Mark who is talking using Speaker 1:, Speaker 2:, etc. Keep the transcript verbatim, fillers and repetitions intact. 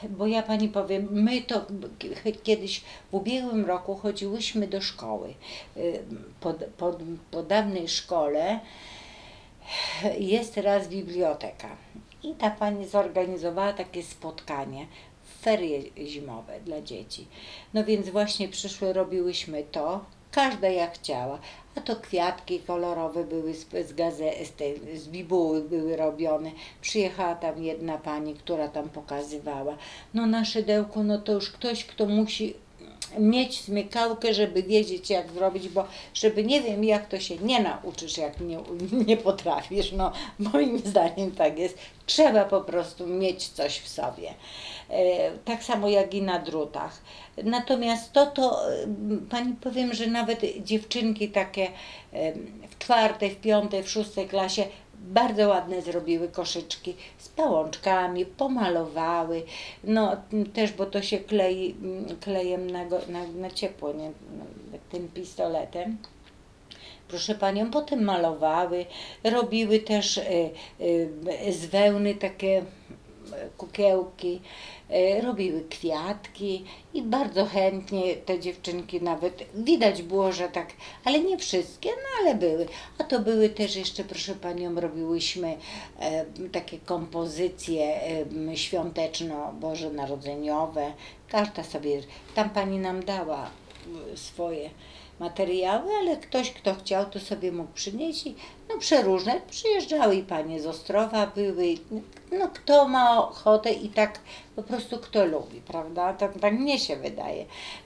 Speaker 1: Bo ja pani powiem, my to kiedyś w ubiegłym roku chodziłyśmy do szkoły. Y, Po, po, po dawnej szkole jest teraz biblioteka. I ta pani zorganizowała takie spotkanie, ferie zimowe dla dzieci. No więc właśnie przyszły, robiłyśmy to, każda jak chciała. A to kwiatki kolorowe były z, z, gaze, z, tej, z bibuły były robione. Przyjechała tam jedna pani, która tam pokazywała. No na szydełku, no to już ktoś, kto musi mieć smykałkę, żeby wiedzieć jak zrobić, bo żeby nie wiem jak to się nie nauczysz, jak nie, nie potrafisz, no moim zdaniem tak jest. Trzeba po prostu mieć coś w sobie. E, tak samo jak i na drutach. Natomiast to, to e, pani powiem, że nawet dziewczynki takie e, w czwartej, w piątej, w szóstej klasie bardzo ładne zrobiły koszyczki z pałączkami, pomalowały, no też, bo to się klei klejem na, go- na, na ciepło, nie? Tym pistoletem. Proszę panią, potem malowały, robiły też y, y, z wełny takie kukiełki, e, robiły kwiatki i bardzo chętnie te dziewczynki nawet, widać było, że tak, ale nie wszystkie, no ale były. A to były też jeszcze, proszę panią, robiłyśmy e, takie kompozycje e, świąteczno-bożonarodzeniowe. Każda sobie, tam pani nam dała e, swoje materiały, ale ktoś, kto chciał, to sobie mógł przynieść i no przeróżne, przyjeżdżały i panie z Ostrowa były, no kto ma ochotę i tak po prostu kto lubi, prawda? Tak, tak mnie się wydaje.